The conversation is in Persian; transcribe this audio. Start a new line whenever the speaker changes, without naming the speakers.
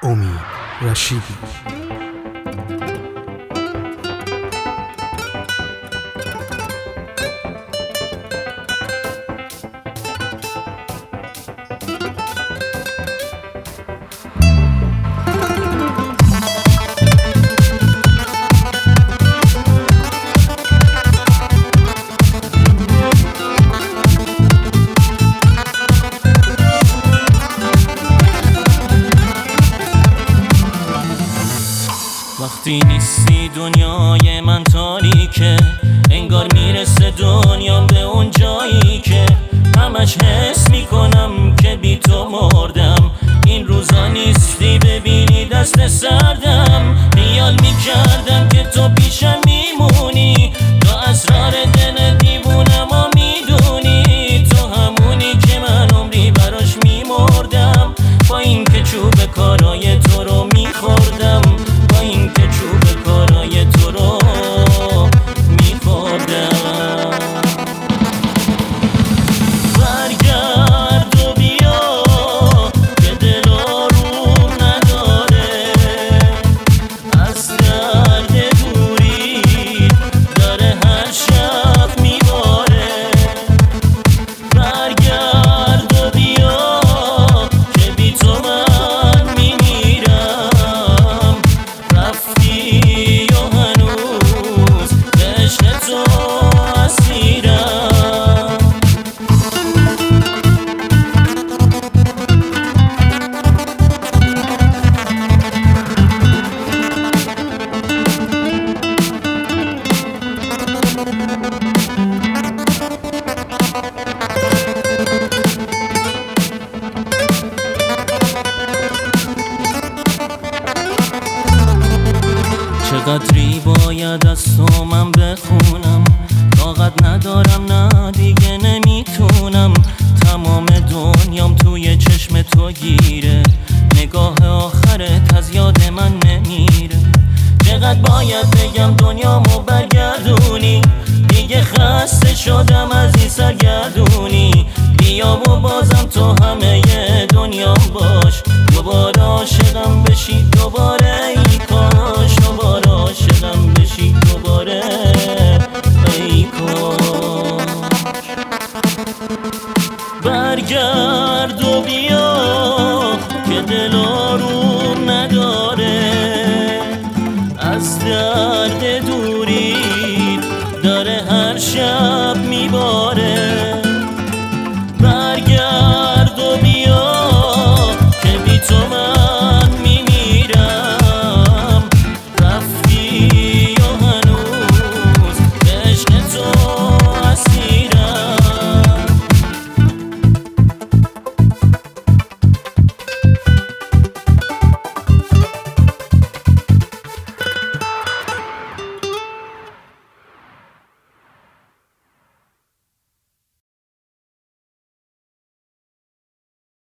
امید رشیدی.
وقتی نیستی دنیای من تاریکه، انگار میرسه دنیام به اون جایی که همش حس میکنم که بی تو مردم. این روزا نیستی ببینی دست سردم، خیال میکردم که تو پیشم میمونی، تو اسرار دل دیوونم و میدونی، تو همونی که من عمری براش میمردم، با این که چوب کارای تو رو میخوردم، با این که چوب کارای تو رو میخوردم. برگرد و بیا که دل آروم نداره، از درد دوری داره هر شب میباره. برگرد و بیا که بی تو من میمیرم، رفتی و هنوز به عشق تو اسیرم. چقدری باید از تو من بخونم، طاقت ندارم نه دیگه نمیتونم، تمام دنیام توی چشم تو گیره، نگاه آخرت از یاد من نمیره. چقدر باید بگم دنیامو برگردونی، دیگه خسته شدم از این سرگردونی، بیا و بازم تو همه دنیام باش، دوباره عاشقم بشی دوباره، ای کاش دوباره عاشقم بشی دوباره، ای کاش. برگرد و بیا که دل آروم